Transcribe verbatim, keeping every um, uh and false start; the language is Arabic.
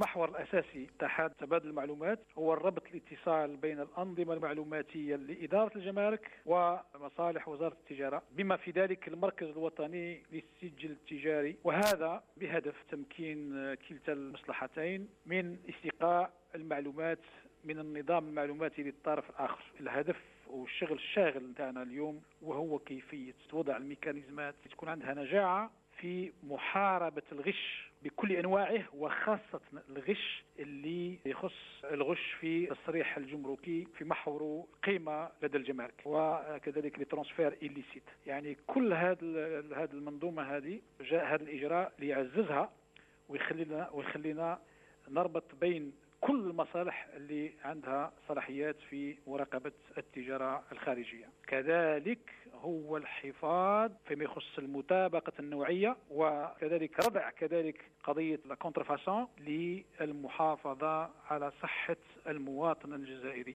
المحور الأساسي تحت تبادل المعلومات هو الربط الاتصال بين الأنظمة المعلوماتية لإدارة الجمارك ومصالح وزارة التجارة، بما في ذلك المركز الوطني للسجل التجاري، وهذا بهدف تمكين كلتا المصلحتين من استقاء المعلومات من النظام المعلوماتي للطرف الآخر. الهدف والشغل الشاغل نتاعنا اليوم وهو كيفية وضع الميكانيزمات تكون عندها نجاعة في محاربة الغش بكل أنواعه، وخاصة الغش اللي يخص الغش في التصريح الجمركي في محور قيمة لدى الجمارك، وكذلك لترانسفير إليسيت. يعني كل هذه هذه المنظومة هذه جاء هذا الإجراء ليعززها ويخلينا ويخلينا نربط بين كل المصالح اللي عندها صلاحيات في مراقبة التجارة الخارجية. كذلك هو الحفاظ فيما يخص المطابقة النوعية، وكذلك ردع كذلك قضية الكونترفاسون للمحافظة على صحة المواطن الجزائري.